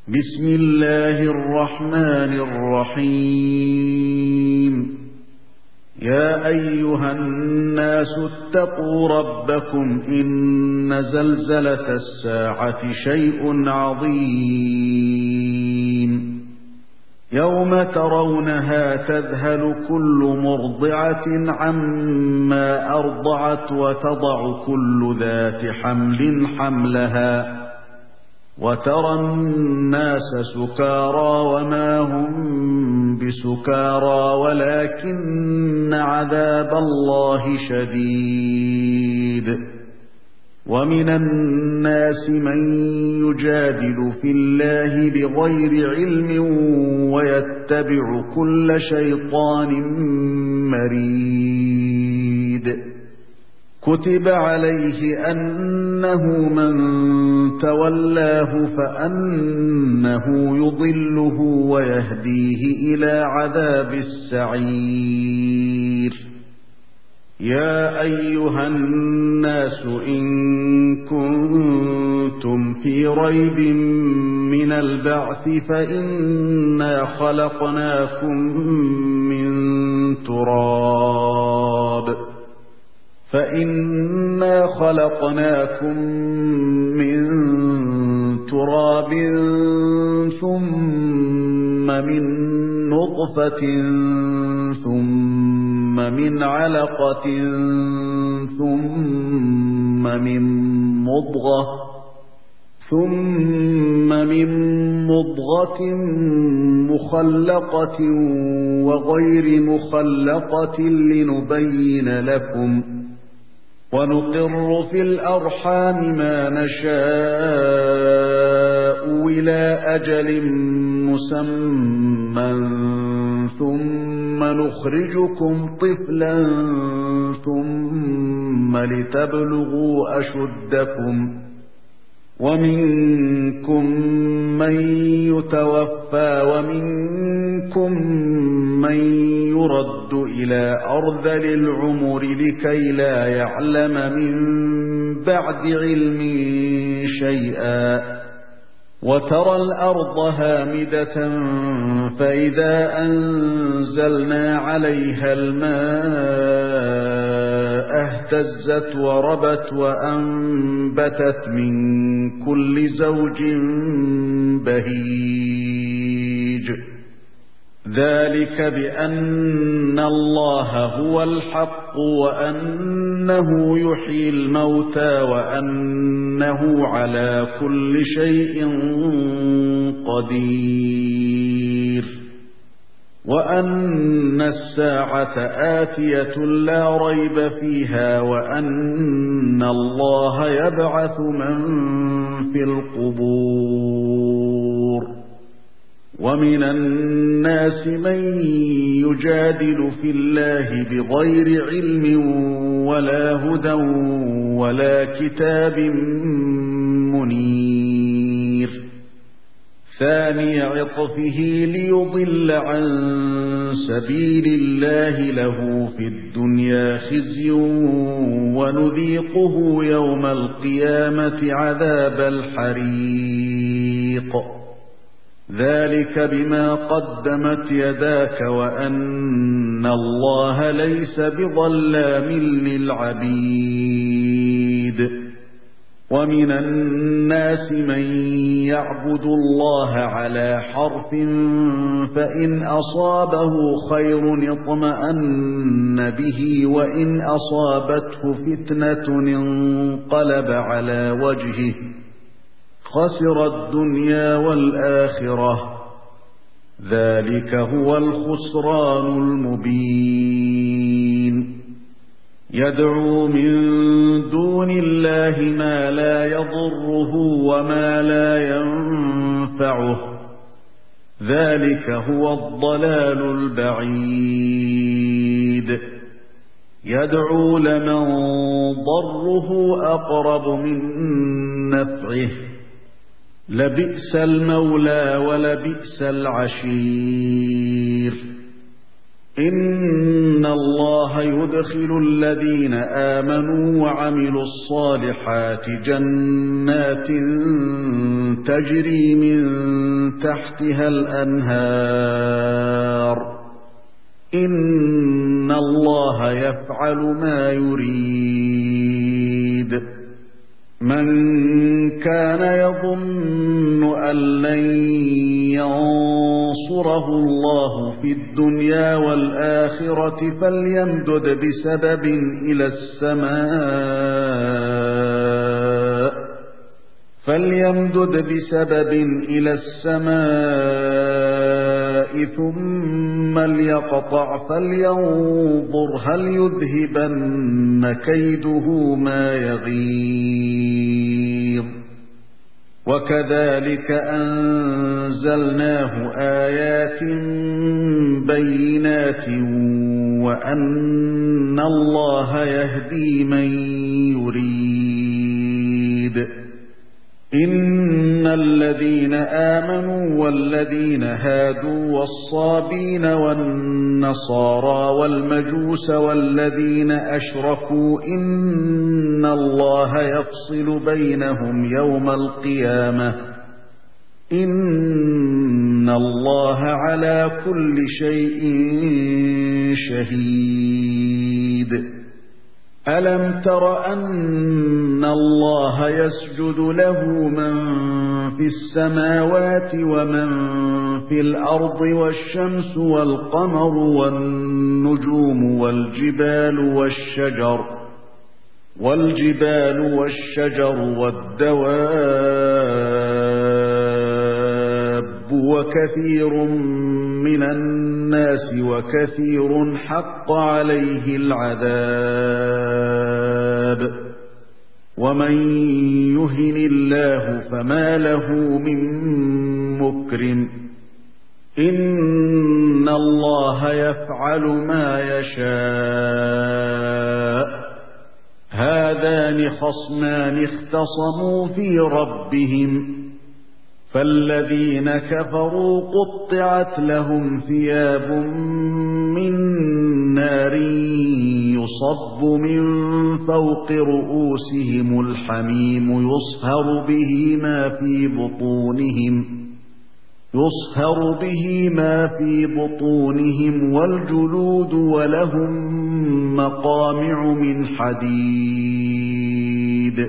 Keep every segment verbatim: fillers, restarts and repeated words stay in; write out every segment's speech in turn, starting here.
بسم الله الرحمن الرحيم. يا أيها الناس اتقوا ربكم إن زلزلة الساعة شيء عظيم يوم ترونها تذهل كل مرضعة عما أرضعت وتضع كل ذات حمل حملها وترى الناس سكارى وما هم بسكارى ولكن عذاب الله شديد. ومن الناس من يجادل في الله بغير علم ويتبع كل شيطان مريد. كتب عليه أنه من تولاه فأنه يضله ويهديه إلى عذاب السعير. يا أيها الناس إن كنتم في ريب من البعث فإنا خلقناكم من تراب فإنا خلقناكم من تراب ثم من نطفة ثم من علقة ثم من مضغة ثم من مضغة مخلقة وغير مخلقة لنبين لكم ونقر في الأرحام ما نشاء إلى أجل مسمى ثم نخرجكم طفلا ثم لتبلغوا أشدكم ومنكم من يتوفى ومنكم من يرد إلى أرذل العمر لكي لا يعلم من بعد علم شيئا. وترى الأرض هامدة فإذا أنزلنا عليها الماء اهتزت وربت وأنبتت من كل زوج بهيج. ذلك بأن الله هو الحق وأنه يحيي الموتى وأنه على كل شيء قدير وأن الساعة آتية لا ريب فيها وأن الله يبعث من في القبور. ومن الناس من يجادل في الله بغير علم ولا هدى ولا كتاب منير. ثاني عطفه ليضل عن سبيل الله له في الدنيا خزي ونذيقه يوم القيامة عذاب الحريق. ذلك بما قدمت يداك وأن الله ليس بظلام للعبيد. ومن الناس من يعبد الله على حرف فإن أصابه خير اطمأن به وإن أصابته فتنة انقلب على وجهه خسر الدنيا والآخرة. ذلك هو الخسران المبين. يدعو من دون الله ما لا يضره وما لا ينفعه. ذلك هو الضلال البعيد. يدعو لمن ضره أقرب من نفعه لبئس المولى ولبئس العشير. إن الله يدخل الذين آمنوا وعملوا الصالحات جنات تجري من تحتها الأنهار إن الله يفعل ما يريد من كان يظن أن لن ينصره الله في الدنيا والآخرة فليمدد بسبب إلى السماء فليمدد بسبب إلى السماء ثم ليقطع فلينظر هل يذهبن كيده ما يغيظ وكذلك أنزلناه آيات بينات وأن الله يهدي من يريد إن الذين آمنوا والذين هادوا والصابين والنصارى والمجوس والذين أشركوا إن الله يفصل بينهم يوم القيامة إن الله على كل شيء شهيد ألم تر أن الله يسجد له من في السماوات ومن في الأرض والشمس والقمر والنجوم والجبال والشجر والجبال والشجر والدواب وكثير من الناس وكثير حق عليه العذاب ومن يهن الله فما له من مكرم إن الله يفعل ما يشاء هذان خصمان اختصموا في ربهم فالذين كفروا قطعت لهم ثياب من نار يصب من فوق رؤوسهم الحميم يصهر به ما في بطونهم يصهر به ما في بطونهم والجلود ولهم مقامع من حديد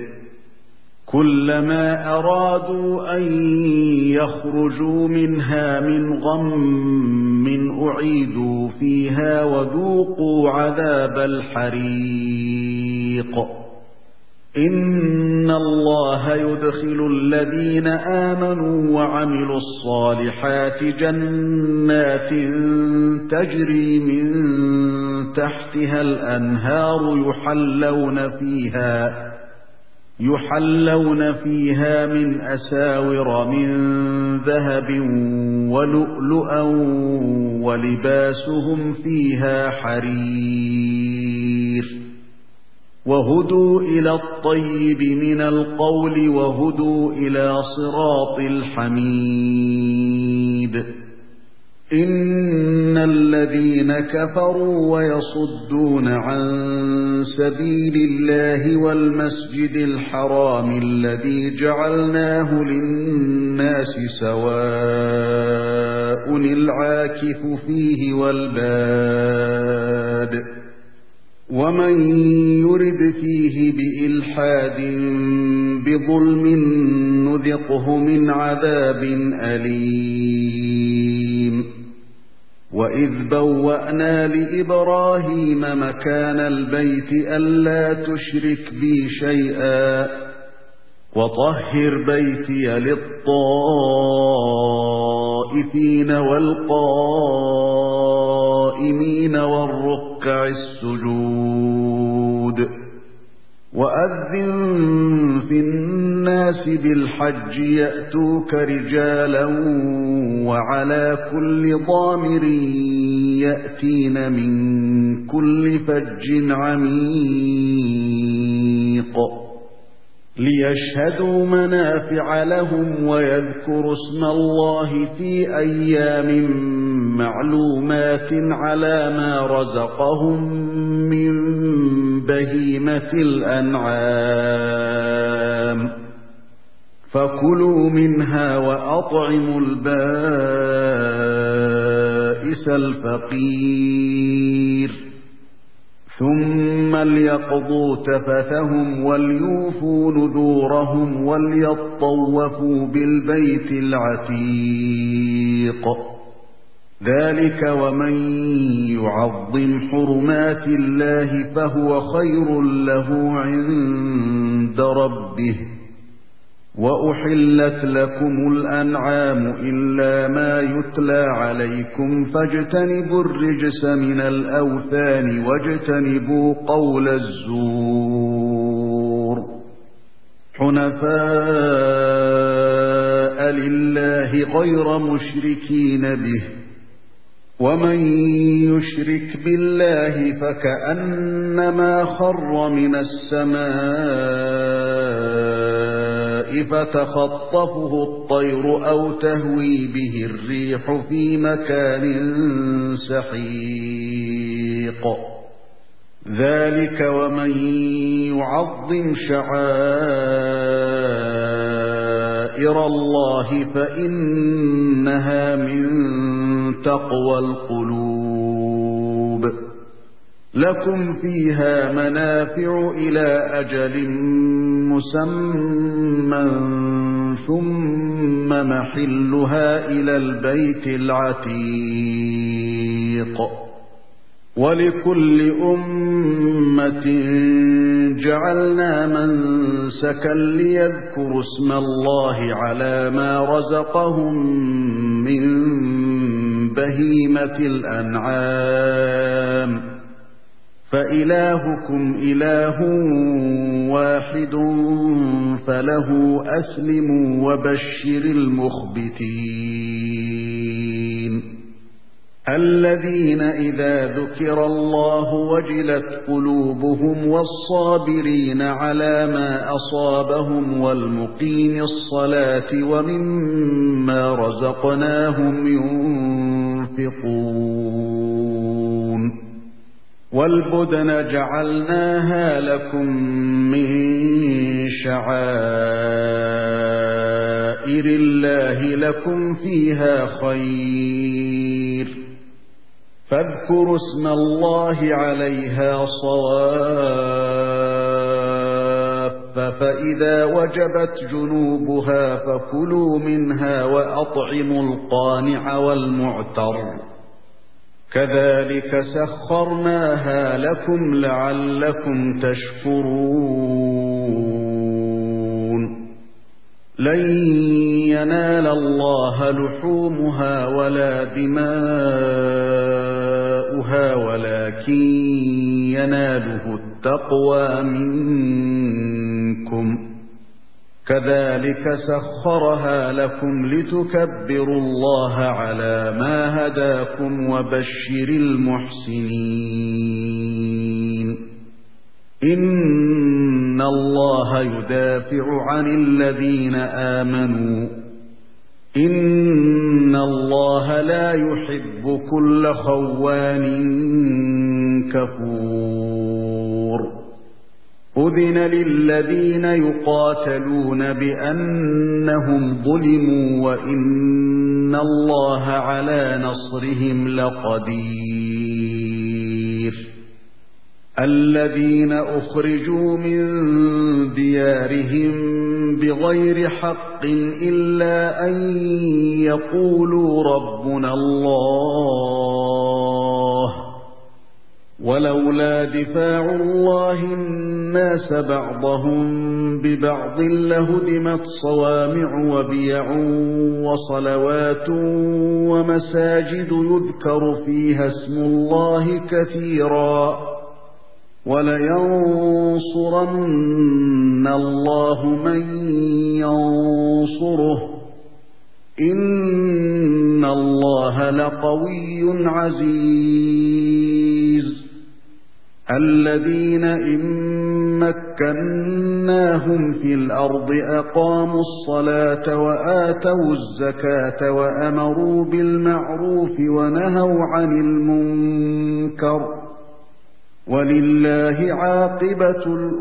كلما أرادوا أن يخرجوا منها من غم أعيدوا فيها وذوقوا عذاب الحريق إن الله يدخل الذين آمنوا وعملوا الصالحات جنات تجري من تحتها الأنهار يحلون فيها يحلون فيها من أساور من ذهب ولؤلؤا ولباسهم فيها حرير وهدوا إلى الطيب من القول وهدوا إلى صراط الحميد إن الذين كفروا ويصدون عن سبيل الله والمسجد الحرام الذي جعلناه للناس سواء العاكف فيه والباد ومن يرد فيه بإلحاد بظلم نذقه من عذاب أليم وإذ بوأنا لإبراهيم مكان البيت ألا تشرك بي شيئا وطهر بيتي للطائفين والقائمين والركع السجود وأذن في الناس بالحج يأتوك رجالا وعلى كل ضامر يأتين من كل فج عميق ليشهدوا منافع لهم ويذكروا اسم الله في أيام معلومات على ما رزقهم من بهيمة الأنعام فكلوا منها وأطعموا البائس الفقير ثم ليقضوا تفثهم وليوفوا نذورهم وليطوفوا بالبيت العتيق ذلك ومن يعظم حرمات الله فهو خير له عند ربه وأحلت لكم الأنعام إلا ما يتلى عليكم فاجتنبوا الرجس من الأوثان واجتنبوا قول الزور حنفاء لله غير مشركين به ومن يشرك بالله فكأنما خر من السماء فتخطفه الطير أو تهوي به الريح في مكان سحيق ذلك ومن يعظم شعائر الله فإنها من تقوى القلوب لكم فيها منافع إلى أجل مسمى ثم محلها إلى البيت العتيق ولكل أمة جعلنا منسكا ليذكروا اسم الله على ما رزقهم من بهيمة الأنعام فإلهكم إله واحد فله أسلموا وبشر المخبتين الذين إذا ذكر الله وجلت قلوبهم والصابرين على ما أصابهم والمقيم الصلاة ومما رزقناهم ينفقون والبدن جعلناها لكم من شعائر الله لكم فيها خير فاذكروا اسم الله عليها صواف فإذا وجبت جنوبها فكلوا منها وأطعموا القانع والمعتر كذلك سخرناها لكم لعلكم تشكرون لن ينال الله لحومها ولا دماؤها ولكن يناله التقوى منكم كذلك سخرها لكم لتكبروا الله على ما هداكم وبشر المحسنين إن الله يدافع عن الذين آمنوا إن الله لا يحب كل خوان كفور أذن للذين يقاتلون بأنهم ظلموا وإن الله على نصرهم لقدير الذين أخرجوا من ديارهم بغير حق إلا أن يقولوا ربنا الله ولولا دفاع الله الناس بعضهم ببعض لهدمت صوامع وبيع وصلوات ومساجد يذكر فيها اسم الله كثيرا ولينصرن الله من ينصره إن الله لقوي عزيز الذين إن مكناهم في الأرض أقاموا الصلاة وآتوا الزكاة وأمروا بالمعروف ونهوا عن المنكر ولله عاقبة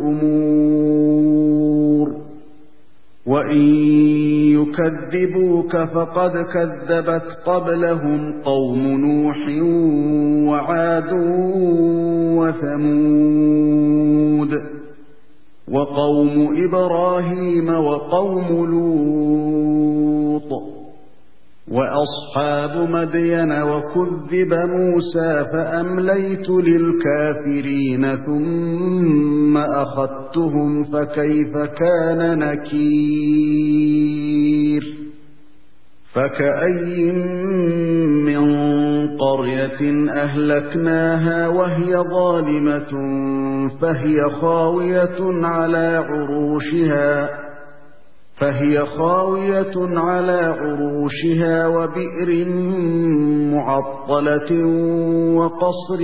الأمور وإن يكذبوك فقد كذبت قبلهم قوم نوح وعاد وثمود وقوم إبراهيم وقوم لوط وأصحاب مدين وكذب موسى فأمليت للكافرين ثم أخذتهم فكيف كان نكير فكأي من قرية أهلكناها وهي ظالمة فهي خاوية على عروشها فهي خاوية على عروشها وبئر معطلة وقصر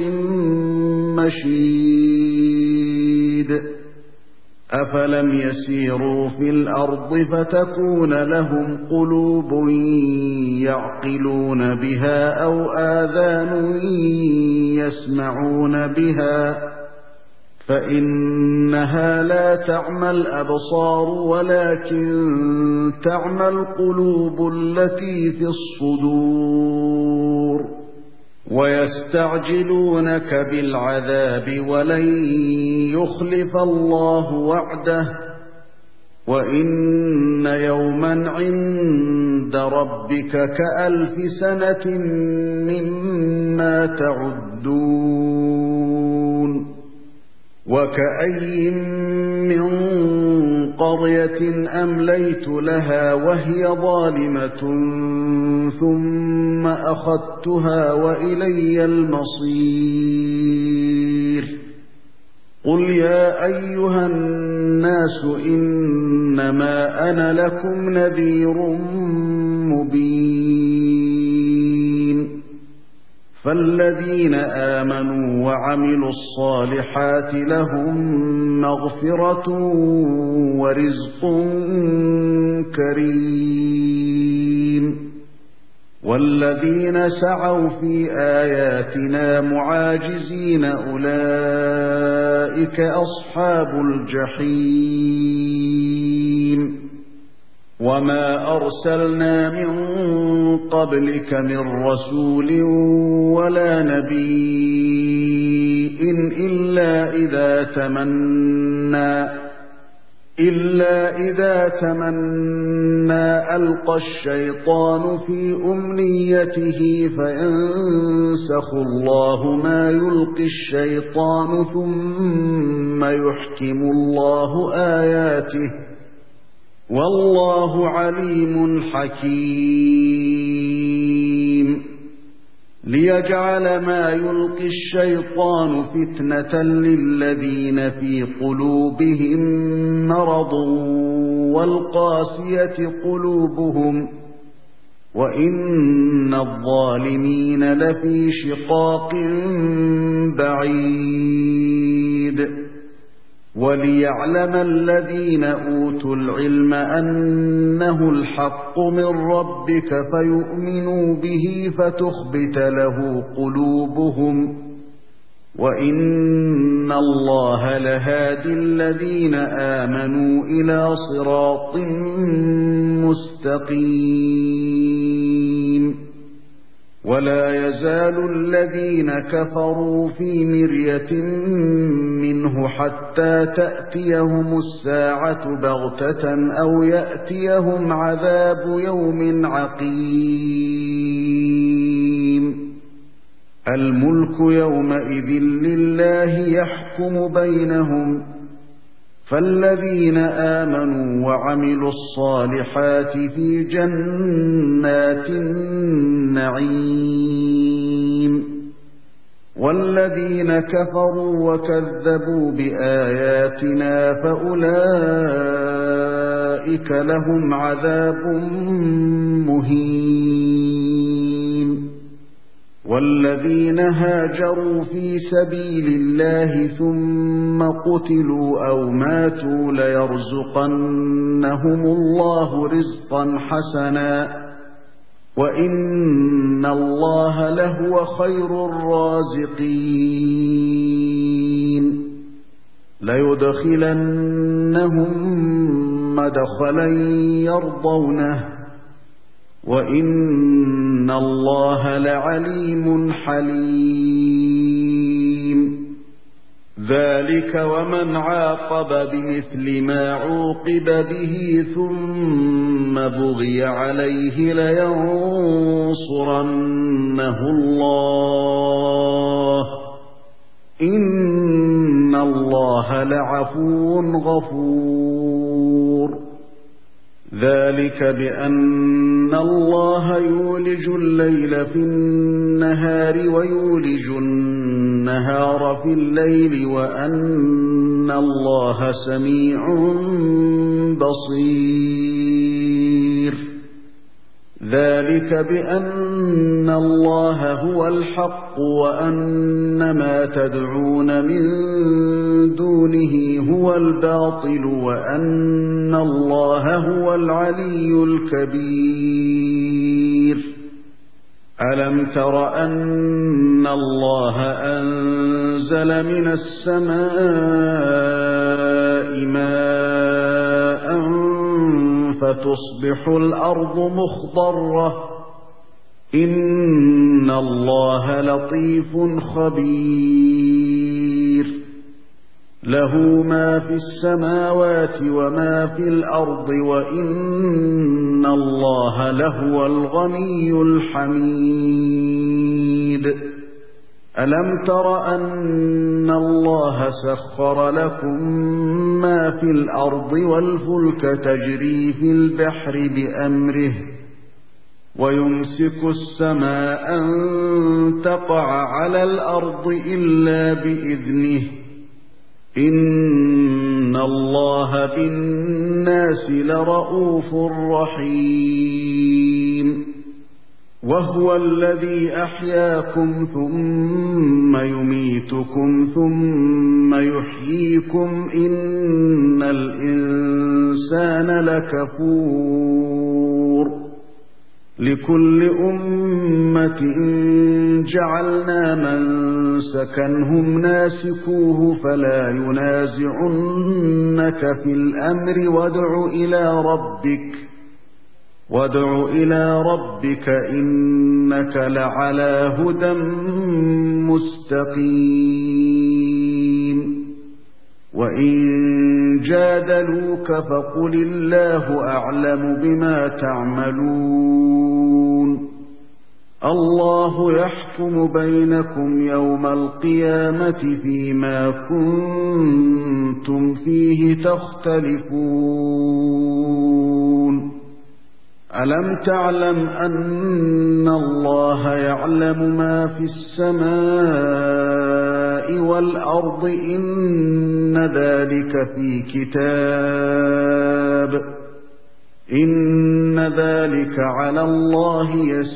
مشيد أفلم يسيروا في الأرض فتكون لهم قلوب يعقلون بها أو آذان يسمعون بها فإنها لا تعمى الأبصار ولكن تعمى القلوب التي في الصدور ويستعجلونك بالعذاب ولن يخلف الله وعده وإن يوما عند ربك كألف سنة مما تعدون وكأي من قرية أمليت لها وهي ظالمة ثم أخذتها وإلي المصير قل يا أيها الناس إنما أنا لكم نذير مبين فالذين آمنوا وعملوا الصالحات لهم مغفرة ورزق كريم والذين سعوا في آياتنا معاجزين أولئك أصحاب الجحيم وما أرسلنا من قبلك من رسول ولا نبي إلا إذا تمنى إلا إذا تمنى ألقى الشيطان في أمنيته فينسخ الله ما يلقي الشيطان ثم يحكم الله آياته والله عليم حكيم ليجعل ما يلقي الشيطان فتنة للذين في قلوبهم مرض والقاسية قلوبهم وإن الظالمين لفي شقاق بعيد وليعلم الذين أوتوا العلم أنه الحق من ربك فيؤمنوا به فتخبت له قلوبهم وإن الله لهادي الذين آمنوا إلى صراط مستقيم ولا يزال الذين كفروا في مرية منه حتى تأتيهم الساعة بغتة أو يأتيهم عذاب يوم عقيم الملك يومئذ لله يحكم بينهم فالذين آمنوا وعملوا الصالحات في جنات النعيم والذين كفروا وكذبوا بآياتنا فأولئك لهم عذاب مهين والذين هاجروا في سبيل الله ثم قتلوا أو ماتوا ليرزقنهم الله رزقا حسنا وإن الله لهو خير الرازقين ليدخلنهم مدخلا يرضونه وإن الله لعليم حليم ذلك ومن عاقب بمثل ما عوقب به ثم بغي عليه لينصرنه الله إن الله لعفو غفور ذلك بأن الله يولج الليل في النهار ويولج النهار في الليل وأن الله سميع بصير ذلك بأن الله هو الحق وأن ما تدعون من دونه هو الباطل وأن الله هو العلي الكبير ألم تر أن الله أنزل من السماء ماء فتصبح الأرض مخضرة إن الله لطيف خبير له ما في السماوات وما في الأرض وإن الله لهو الغني الحميد ألم تر أن الله سخر لكم ما في الأرض والفلك تجري في البحر بأمره ويمسك السماء أن تقع على الأرض إلا بإذنه إن الله بالناس لرءوف رحيم وهو الذي أحياكم ثم يميتكم ثم يحييكم إن الإنسان لكفور لكل أمة جعلنا من سكنهم ناسكوه فلا ينازعنك في الأمر وادع إلى ربك وادع إلى ربك إنك لعلى هدى مستقيم وإن جادلوك فقل الله أعلم بما تعملون الله يحكم بينكم يوم القيامة فيما كنتم فيه تختلفون ألم تعلم أن الله يعلم ما في السماء والأرض إن ذلك في كتاب إن ذلك على الله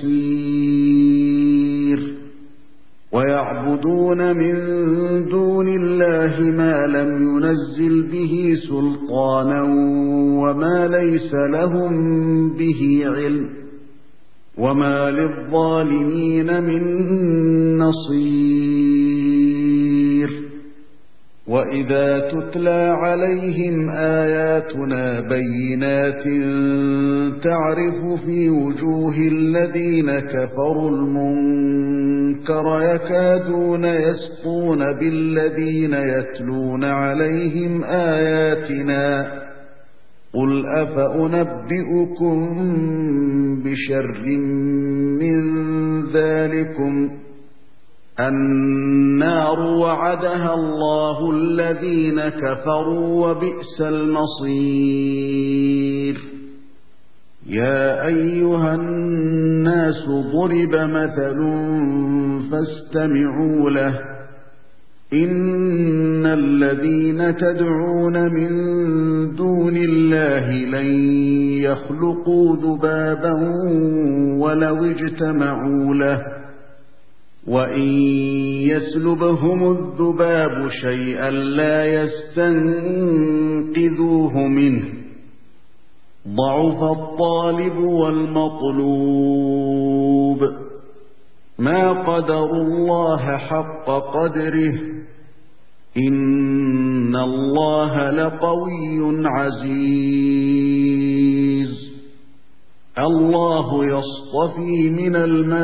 يسير ويعبدون من دون الله ما لم ينزل به سلطانا وما ليس لهم به علم وما للظالمين من نصير وإذا تتلى عليهم آياتنا بينات تعرف في وجوه الذين كفروا المنكر يكادون يسطون بالذين يتلون عليهم آياتنا قل أفأنبئكم بشر من ذلكم النار وعدها الله الذين كفروا وبئس المصير يا أيها الناس ضرب مثل فاستمعوا له إن الذين تدعون من دون الله لن يخلقوا ذبابا ولو اجتمعوا له وَإِن يَسْلُبْهُمُ الذُّبَابُ شَيْئًا لَّا يَسْتَنقِذُوهُ مِنْهُ ضَعُفَ الطَّالِبُ وَالْمَطْلُوبُ مَا قَدَرُوا اللَّهَ حَقَّ قَدْرِهِ إِنَّ اللَّهَ لَقَوِيٌّ عَزِيزٌ اللَّهُ يَصْطَفِي مِنَ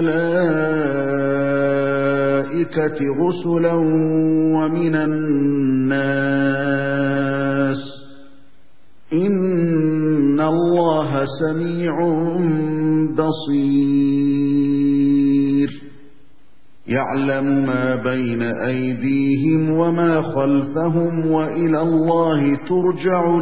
الْمَلَائِكَةِ رُسُلًا وَمِنَ النَّاسِ إِنَّ اللَّهَ سَمِيعٌ بَصِيرٌ يَعْلَمُ مَا بَيْنَ أَيْدِيهِمْ وَمَا خَلْفَهُمْ وَإِلَى اللَّهِ تُرْجَعُ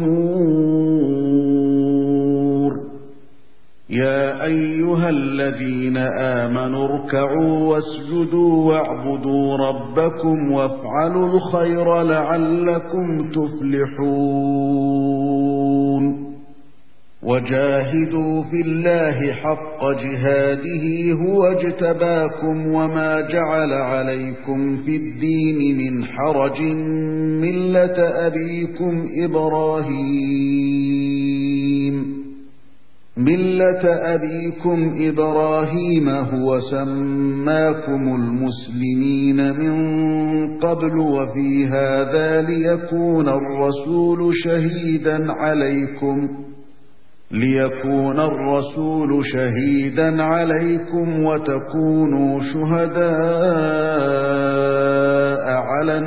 الْأُمُورُ يَا أَيُّهَا الَّذِينَ آمَنُوا ارْكَعُوا وَاسْجُدُوا وَاعْبُدُوا رَبَّكُمْ وَافْعَلُوا الْخَيْرَ لَعَلَّكُمْ تُفْلِحُونَ وَجَاهِدُوا فِي اللَّهِ حَقَّ جِهَادِهِ هُوَ اجْتَبَاكُمْ وَمَا جَعَلَ عَلَيْكُمْ فِي الدِّينِ مِنْ حَرَجٍ مِلَّةَ أَبِيكُمْ إِبْرَاهِيمَ مِلَّةَ أَبِيكُمْ إِبْرَاهِيمَ هُوَ سَمَّاكُمُ الْمُسْلِمِينَ مِنْ قَبْلُ وَفِي هَذَا لِيَكُونَ الرَّسُولُ شَهِيدًا عَلَيْكُمْ لِيَكُونَ الرَّسُولُ شَهِيدًا عَلَيْكُمْ وَتَكُونُوا شُهَدَاءَ عَلَى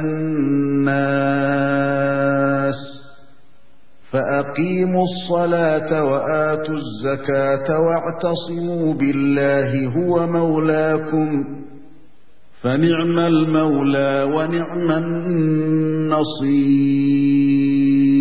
النَّاسِ فَأَقِيمُوا الصَّلَاةَ وَآتُوا الزَّكَاةَ وَاعْتَصِمُوا بِاللَّهِ هُوَ مَوْلَاكُمْ فَنِعْمَ الْمَوْلَى وَنِعْمَ النَّصِيرُ